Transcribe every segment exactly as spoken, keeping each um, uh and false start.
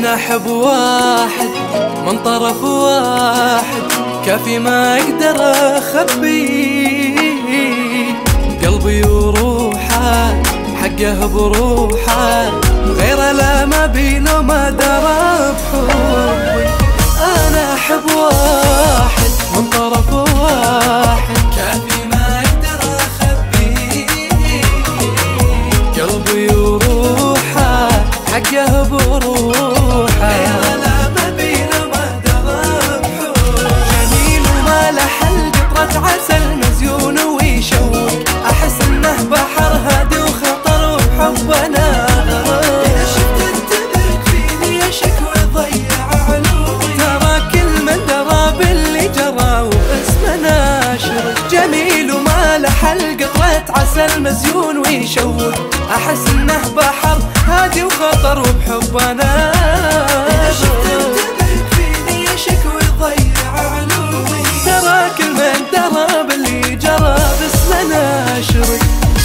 أنا أحب واحد من طرف واحد، كافي ما أقدر أخبيه. قلبي وروحه حقه بروحه، غيره لا ما بينه ما درى بحبي. أنا أحب واحد من طرف واحد، كافي ما أقدر أخبيه. قلبي وروحه حقه بروحه، غيره لا ما بينه ما درى بحبي. جميل وما له حل قطرة عسل مزيون ويشوق، أحس إنه بحر هادي وخطر وبحبنا غرق. إذا شفت انتبهت فيني يا شكوى ضيع علومي، ترى كل من درى باللي جرى واسمنا شرق. جميل وما له حل قطرة عسل مزيون ويشوق، أحس إنه بحر هادي وخطر وبحبنا. إذا شفت انتبهت فيني يا شكوى ضيع علومي، ترى كل من درى باللي جرى باسمنا شرق.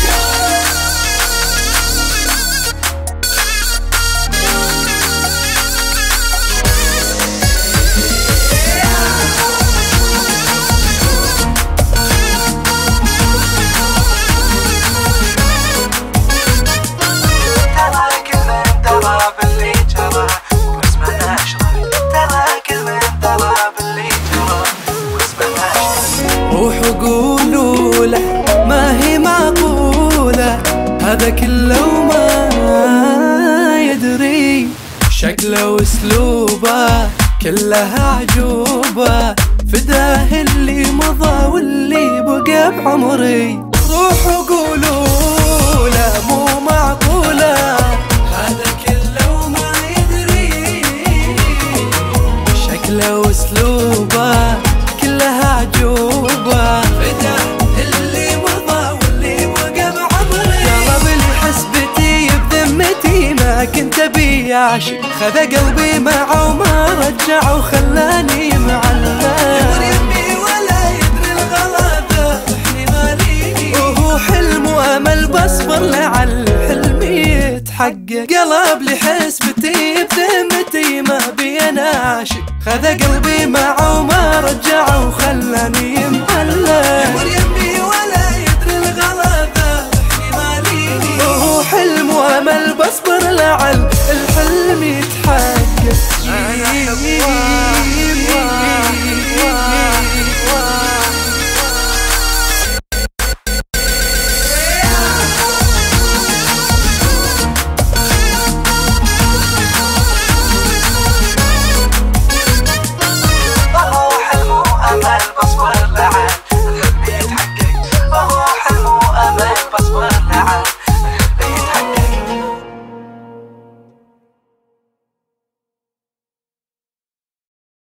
روحوا قولوا له ما هي معقولة، هذا كله وما يدري. شكله واسلوبه كلها عجوبة، فداه اللي مضى واللي بقى بعمري. روحوا قولوا له مو معقولة، هذا كله وما يدري. شكله واسلوبه كلها عجوبة، فداه اللي مضى واللي بقى بعمري. قلب لي حسبتي بذمتي ما كنت ابي اعشق، خذ قلبي معه وما رجع وخلاني معلق. يمر يمي ولا يدري الغلا ذبحني ماليني، وهو حلم وامل بصبر لعل حلمي يتحقق. قلب لي حسبتي بذمتي ما بي انا اعشق، خذ قلبي معه وما رجع وخلاني معلق. يمر يمي ولا يدري الغلا ذبحني ماليني، وهو حلم وامل بصبر لعل الحلم يتحقق.